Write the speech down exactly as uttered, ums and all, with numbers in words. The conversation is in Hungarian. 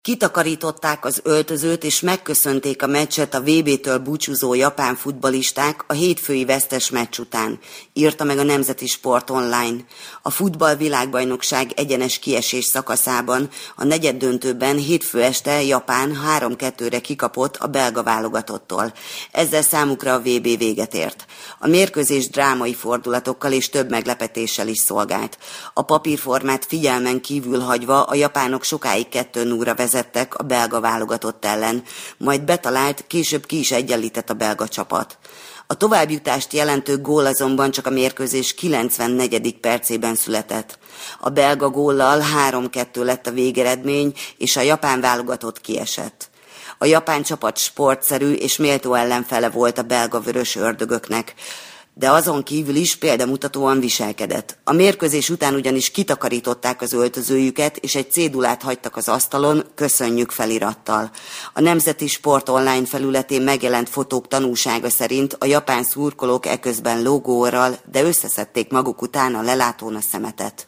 Kitakarították az öltözőt és megköszönték a meccset a vé bé-től búcsúzó japán futballisták a hétfői vesztes meccs után, írta meg a Nemzeti Sport Online. A futball világbajnokság egyenes kiesés szakaszában a negyeddöntőben hétfő este Japán három kettőre kikapott a belga válogatottól. Ezzel számukra a vé bé véget ért. A mérkőzés drámai fordulatokkal és több meglepetéssel is szolgált. A papírformát figyelmen kívül hagyva a japánok sokáig kettő nullra vezettek a belga válogatott ellen, majd betalált, később ki is egyenlített a belga csapat. A továbbjutást jelentő gól azonban csak a mérkőzés kilencvennegyedik percében született. A belga góllal három kettő lett a végeredmény, és a japán válogatott kiesett. A japán csapat sportszerű és méltó ellenfele volt a belga vörös ördögöknek, de azon kívül is példamutatóan viselkedett. A mérkőzés után ugyanis kitakarították az öltözőjüket, és egy cédulát hagytak az asztalon, köszönjük felirattal. A Nemzeti Sport Online felületén megjelent fotók tanúsága szerint a japán szurkolók eközben logóral, de összeszedték maguk után a lelátón a szemetet.